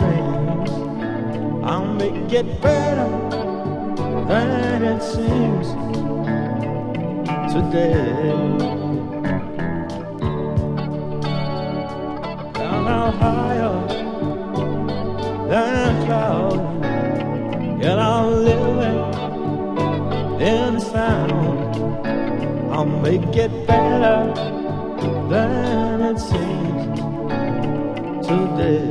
dreams. I'll make it better than it seems today. Down out higher than a cloud, yet I'm living in the sound. I'll make it better than it seems today.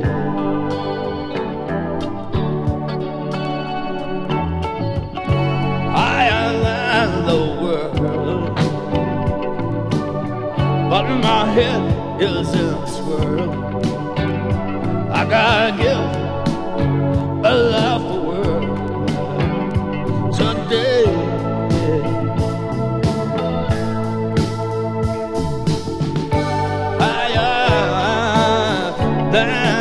Higher than the world, but my head is in a swirl. I gotta give a laugh a word today. Higher than